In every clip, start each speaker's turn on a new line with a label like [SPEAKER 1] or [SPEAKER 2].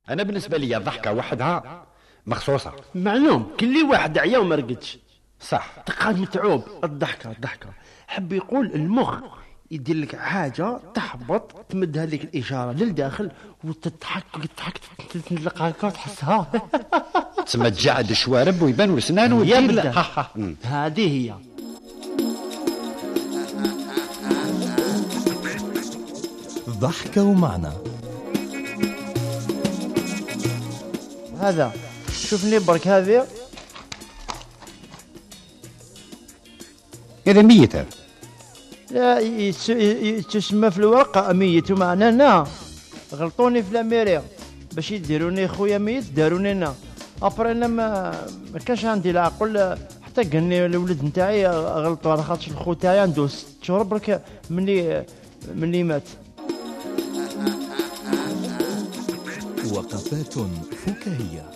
[SPEAKER 1] انا بالنسبه لي ضحكه وحدها مخصوصه.
[SPEAKER 2] معلوم كل واحد عيا وما رقدش.
[SPEAKER 1] صح.
[SPEAKER 2] تقعد متعوب. الضحكه حب يقول المخ يدير لك حاجه تحبط، تمدها لك الاشاره للداخل وتضحك تطلق هكا تحسها.
[SPEAKER 1] تسمى تجعد الشوارب ويبانوا الاسنان
[SPEAKER 2] وتجيب هذه هي.
[SPEAKER 3] ضحكة ومعنى.
[SPEAKER 2] هذا شوفني برك هذه
[SPEAKER 1] هذا ميت. هذا
[SPEAKER 2] لا تسمى في الورقة ميت ومعنى نا غلطوني في الاميريا باش يديروني خويا ميت داروني نا ابري انا ما كانش عندي العقل حتى قالني الولد نتاعي غلطوا على خاطر الخو تاعي عنده 6 شهور برك مني مات.
[SPEAKER 3] وقفات فكاهية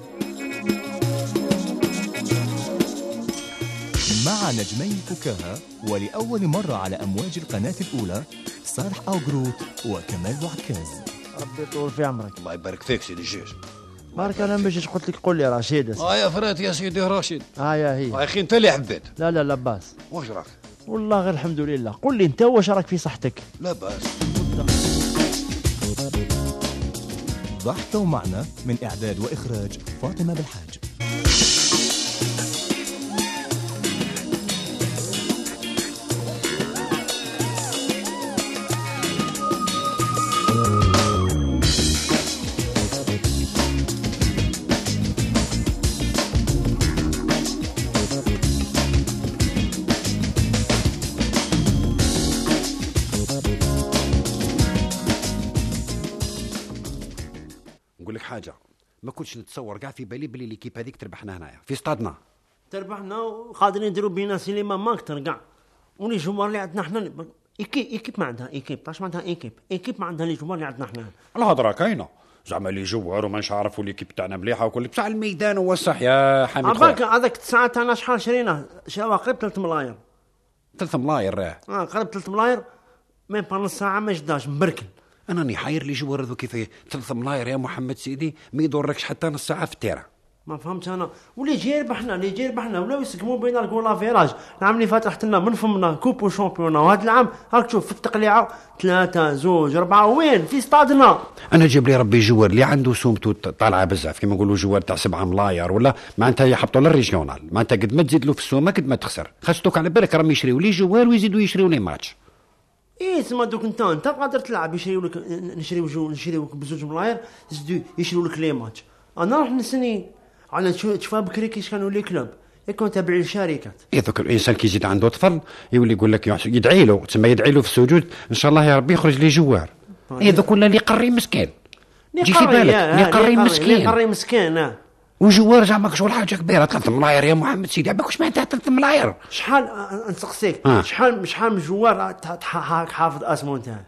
[SPEAKER 3] مع نجمي الفكاهة، ولأول مرة على أمواج القناة الأولى صالح أوغروت وكمال بوعكاز.
[SPEAKER 2] ربي يطول في عمرك.
[SPEAKER 4] الله يبارك فيك سيدي الجيش.
[SPEAKER 2] بارك انا باش قلت لك قول لي رشيد.
[SPEAKER 4] يا فرات يا سيدي رشيد.
[SPEAKER 2] يا هي.
[SPEAKER 4] يا اخي انت اللي حبيت.
[SPEAKER 2] لا باس.
[SPEAKER 4] واش راك؟
[SPEAKER 2] والله غير الحمد لله. قول لي انت واش راك في صحتك؟
[SPEAKER 4] لا باس.
[SPEAKER 3] ضحكة ومعنى من إعداد وإخراج فاطمة بالحاج.
[SPEAKER 1] نقول لك حاجه، ما كنتش نتصور كاع في بالي بلي ليكيب هذيك تربحنا هنايا في استادنا.
[SPEAKER 2] تربحنا وقادرين نديروا بينا سينما ماكتر كاع. ولي جمهور اللي عندنا حنا ايكيب ما عندها ايكيب. طاش ما عندها ايكيب ما عندها لي جمهور اللي عندنا حنا.
[SPEAKER 1] الهضره كاينه زعما لي جوار وما نعرفوا ليكيب تاعنا مليحه وكل بصح الميدان هو الصح يا حميد خويا.
[SPEAKER 2] هذاك الساعه تاعنا شحال شريناه؟ شراوه قريب 3 ملاير.
[SPEAKER 1] 3 ملاير راه.
[SPEAKER 2] قريب 3 ملاير مين با نص ساعه ما جداش مبركل.
[SPEAKER 1] انا راني حاير لي جوار ذو كيف 3 ملاير يا محمد سيدي ما يضركش حتى نص ساعه في التيرا.
[SPEAKER 2] ما فهمت انا. واللي جاي ربحنا ولاو يسقموا بينا الكول لافيراج. العام اللي فات رحت لنا من فمنا كوب وشامبيونا، وهذا العام راك تشوف في التقليعه 3 2 4 وين في استادنا.
[SPEAKER 1] انا جاب لي ربي جوار اللي عنده سومته طالعه بزاف كيما نقولوا جوار تاع 7 ملاير ولا معناتها يحطوا للريجيونال، معناتها قد ما تزيد له في السومه قد ما تخسر. خاصتك على بالك راهم يشريوا لي جوار ويزيدوا يشريوا لي ماتش.
[SPEAKER 2] سما دوك انت قادر تلعب يشريوا لك نشريوك بزوج ملاير يزيدوا يشريوا لك لي ماتش. انا راح نسني على تشوفها بكري كيش كانوا لي كلوب يكون تابع للشركات.
[SPEAKER 1] دوك الانسان كي يزيد عنده طفل يولي يقول لك يدعي له، تسمى يدعي له في السجود ان شاء الله يا ربي يخرج لي جوار. دوك ولا اللي قري مسكين. جي في بالك اللي قري مسكين. وجوار زعما شغل حاجه كبيره 3 ملاير يا محمد سيدي. عباك واش معناتها 3 ملاير؟
[SPEAKER 2] شحال نسقسيك شحال من جوار حافظ اسمه نتاعه؟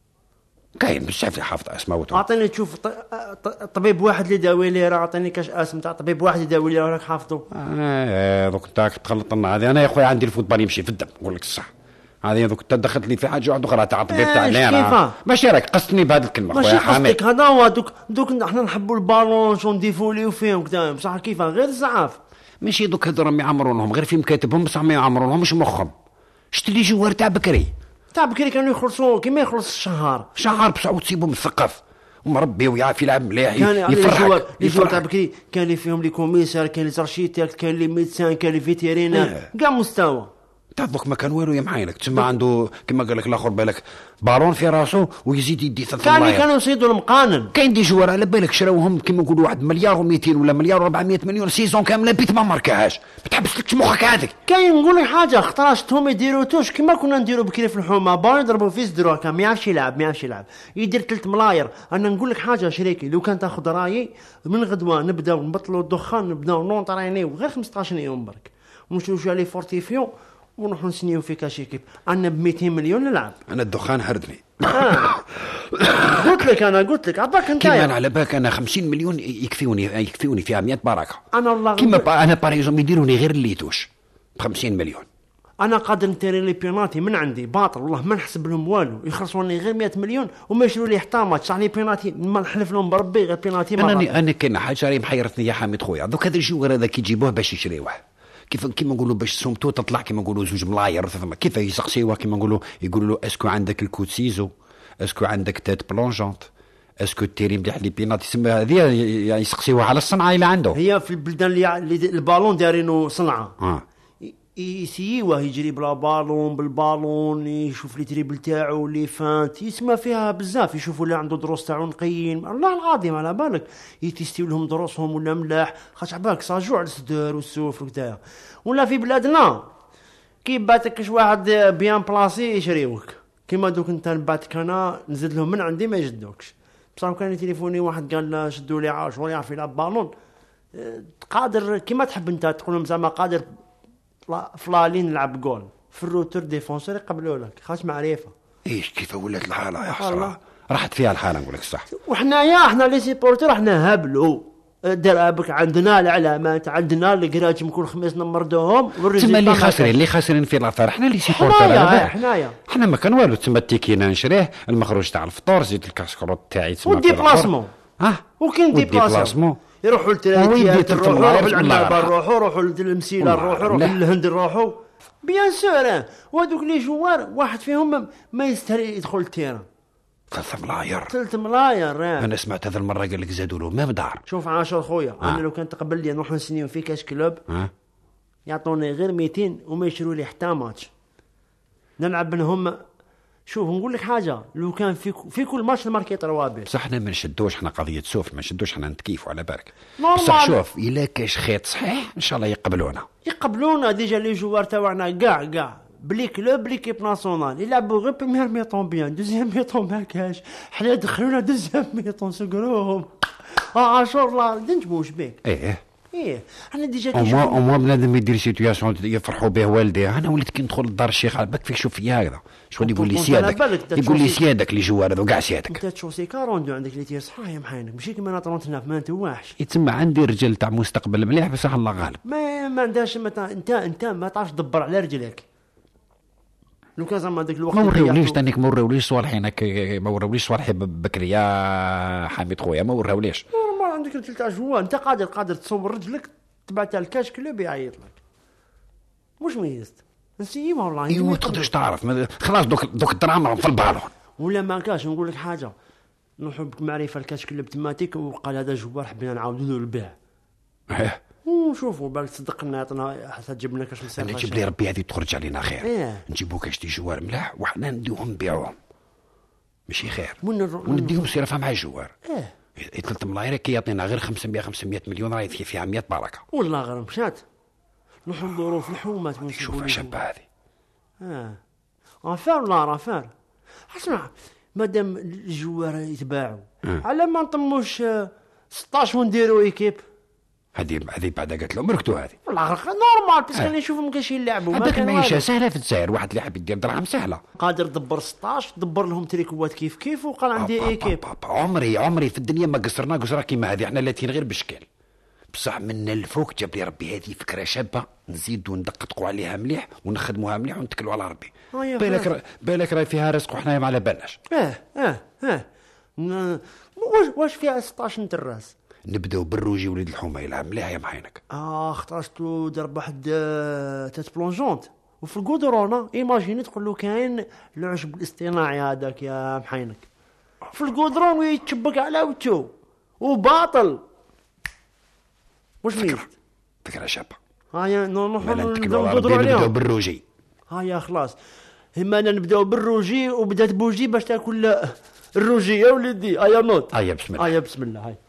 [SPEAKER 1] كاين بزاف اللي حافظ اسماء.
[SPEAKER 2] اعطيني تشوف طبيب واحد اللي داوي لي، راه اعطيني كاش اسم تاع طبيب واحد اللي داوي لي راك حافظه.
[SPEAKER 1] دوك انت تخلط لنا هذه. انا يا خويا عندي الفوتبال يمشي في الدم نقول لك الصح. هذه دوك انت دخلت لي في حاجه واحده اخرى تاع طبيب تاع لينا. ماشي راك قصدني بهذه الكلمه خويا حامد.
[SPEAKER 2] هذا هو دوك احنا نحبوا البالون شو نديفوليو فيهم كذا بصح كيف غير الزعاف.
[SPEAKER 1] ماشي دوك هذو راهم يعمرونهم غير في مكاتبهم بصح ما يعمرونهمش مخهم. شت لي جوار تاع بكري
[SPEAKER 2] كانوا يخلصوا كيما يخلص الشهر
[SPEAKER 1] بصح وتسيبهم مثقف ومربي ويعرف يلعب مليح
[SPEAKER 2] يفرحك. لي جوار تاع بكري كان اللي فيهم لي كوميسار، كان لي زارشيتيكت، كان لي ميدسان، كان لي فيتيرينير كاع مستوى.
[SPEAKER 1] تعرفك ما كان والو يا معاينك تسمى عنده كما قال لك الاخر بالك بالون في راسو ويزيد يدي 3 ملاير.
[SPEAKER 2] كانوا يصيدوا المقانن.
[SPEAKER 1] كاين دي جوار على بالك شراوهم كما نقولوا 1 مليار و200 ولا مليار و400 مليون سيزون كامله بيت ما ماركاهاش. ما تحبسلكش مخك هذيك.
[SPEAKER 2] كاين نقول لك حاجه خطراشتهم يديروا توش كما كنا نديروا بكري في الحومه بالون يضربوا فيه صدروا كان ما يعرفش يلعب يدير 3 ملاير. انا نقول لك حاجه شريكي لو كان تاخذ رايي من غدوه نبداو نبطلوا الدخان نبداو نونطرينيو غير 15 يوم برك ونمشيو على فورتيفيو ونروحوا نسنيو في كاش ايكيب. انا ب 200 مليون نلعب.
[SPEAKER 1] انا الدخان هردني.
[SPEAKER 2] قلت لك عباك انت
[SPEAKER 1] كيما على بالك انا 50 مليون يكفيوني فيها 100 بركه.
[SPEAKER 2] انا والله
[SPEAKER 1] كيما انا باريزون يديروني غير الليتوش ب 50 مليون.
[SPEAKER 2] انا قادر نتيري لي بيناتي من عندي باطل والله ما نحسب لهم والو، يخلصوني غير 100 مليون وما يشروا لي حتى ماتش. صح لي بيناتي ما نحلف لهم بربي غير بيناتي.
[SPEAKER 1] انا كاين حاجه راهي محيرتني يا حميد خويا، دوك هذا الجوار هذا كي يجيبوه باش يشريوه كيما نقولوا باش سمتو تطلع كيما نقولوا زوج ملاير كيف يسقسيوه كيما نقولوا يقولوا له اسكو عندك الكوت سيزو، اسكو عندك تيت بلونجونت، اسكو تيري مليح لي بيناتي تسمى هذه يعني يسقسيوها على الصنعه اللي عنده.
[SPEAKER 2] هي في البلدان اللي البالون دارينو صنعه يسيوه يجري بلا بالون بالبالون، يشوف لي تريبل تاعو لي فانت يسمى فيها بزاف، يشوفوا اللي عنده دروس تاعو نقيين الله العظيم على بالك يتيستيو لهم دروسهم ولا ملاح خاطر عبالك صاجوع الصدر والسوف وكذا. ولا في بلادنا كي باتك كش واحد بيان بلاسي يشريوك كيما دوك انت نباتك انا نزيد لهم من عندي ما يجدوكش. بصح كان تليفوني واحد قال له شدوا لي 10 يعرف يلعب بالون قادر كيما تحب انت تقول لهم زعما قادر فلالين نلعب جول في الروتور ديفونسور يقبلوا لك خاص معرفه.
[SPEAKER 1] ايش كيف ولات الحاله يا حسره، راحت فيها الحاله نقول لك صح.
[SPEAKER 2] احنا لي سيبورتر احنا هبلوا درابك عندنا العلامات عندنا الكراج كل خميس نمردوهم
[SPEAKER 1] تما اللي خاسرين في الاثار احنا لي سيبورتر حنا ما كان والو تما التيكينا نشريه المخروج تاع الفطور زيد الكاسكروط تاعي تما
[SPEAKER 2] والديبلاسمون وكاين ديبلاسمون يروحوا للتراتيات يروحوا للعنابه يروحوا للمسيله يروحوا للهند يروحوا بيان سور. وهذوك لي جوار واحد فيهم ما يستاهل يدخل التيران 3 ملاير.
[SPEAKER 1] انا سمعت هذا المره قال لك زادوا له ما دار.
[SPEAKER 2] شوف عاشر خويا انا لو كان تقبل لي نروح نسنيو في كاش كلوب يعطوني غير 200 وما يشروا لي حتى ماتش نلعب منهم. شوف نقول لك حاجه لو كان في كل ماتش الماركي روابع
[SPEAKER 1] بصح حنا ما نشدوش حنا قضيه سوف ما نشدوش حنا نتكيفوا على بالك. بصح شوف الا كاش خيط صحيح ان شاء الله يقبلونا ديجا
[SPEAKER 2] لي جوار تاعنا كاع بلي كلوب بلي كيب ناسيونال يلعبوا غير بمير ميطون بيان دوزيام ميطون ما كاش حنا دخلونا دوزيام ميطون سكروهم عاشور لا نجموش بيك. ايه انا ديجا
[SPEAKER 1] او بنادم يدير سيتوياسيون يفرحوا به والديه. انا وليت كي ندخل لدار الشيخ على بالك فيك شوف فيا هكذا شغل يقول لي سيادك يقول لي سيادك اللي جوار هذو كاع سيادك
[SPEAKER 2] انت تشوسي 40 عندك اللي تير صحاح يا محاينك ماشي كيما انا 39 ما نتواحش
[SPEAKER 1] يتسمى عندي رجال تاع مستقبل مليح بصح الله غالب
[SPEAKER 2] ما عندهاش انت ما تعرفش تدبر على رجلك. لو كان زعما هذاك الوقت
[SPEAKER 1] ما وراوليش تانيك ما وراوليش صوالحينك ما وراوليش صوالحي بكري يا حميد خويا ما وراوليش
[SPEAKER 2] ما عندك رجل تاع جوان انت قادر تصور رجلك تبعتها الكاش كلوب يعيط لك مش ميزت نسيبها والله.
[SPEAKER 1] ايوا تقدرش تعرف خلاص دوك الدراما في البالون
[SPEAKER 2] ولا ما كاش. نقول لك حاجه نحب معرفه الكاش كلوب تماتيك وقال هذا جوار حبينا نعاودوا له البيع وشوفوا بالك تصدقنا يعطينا حتى تجيب لنا كاش مسافه.
[SPEAKER 1] نجيب لي ربي هذه تخرج علينا خير نجيبوا كاش دي جوار ملاح وحنا نديوهم نبيعوهم ماشي خير ونديهم صرافه مع الجوار 3 ملاير كي يعطينا غير 500 مليون راهي فيها 100 بركه
[SPEAKER 2] والله غير مشات نحضروا في الحومات
[SPEAKER 1] شوف شابه هذه
[SPEAKER 2] افار لا افار. اسمع مادام الجوار يتباعوا على ما نطموش 16 ونديروا ايكيب.
[SPEAKER 1] هذه بعد قالت له مركتوا هذه
[SPEAKER 2] والله نورمال بس كان نشوفهم كاش يلعبوا
[SPEAKER 1] ما كان المعيشه سهله في الجزائر. واحد اللي حاب يدير دراهم سهله
[SPEAKER 2] قادر دبر 16 دبر لهم تريكوات كيف وقال عندي ايكيب.
[SPEAKER 1] عمري في الدنيا ما قصرنا قصره كيما هذه احنا لاتين غير بشكل بصح من الفوق جاب لي ربي هذه فكره شابه نزيدوا ندققوا عليها مليح ونخدموها مليح ونتكلوا على ربي. بالك راهي فيها رزق وحنا ما على بالناش.
[SPEAKER 2] واش فيها 16 نتراس
[SPEAKER 1] نبداو بالروجي وليد الحومه يلعب مليح يا محينك.
[SPEAKER 2] خطرتو ضرب واحد تات بلونجونت وفي القدرونه ايماجيني تقول له كاين العشب الاصطناعي هذاك يا محينك في القدرون ويتشبك على وجهو وباطل واش ميت
[SPEAKER 1] فكره شابه.
[SPEAKER 2] هيا نبداو
[SPEAKER 1] بالروجي.
[SPEAKER 2] هيا خلاص هما نبداو بالروجي وبدات بوجي باش تاكل الروجي يا ولدي. هيا نوت
[SPEAKER 1] هيا بسم الله
[SPEAKER 2] هيا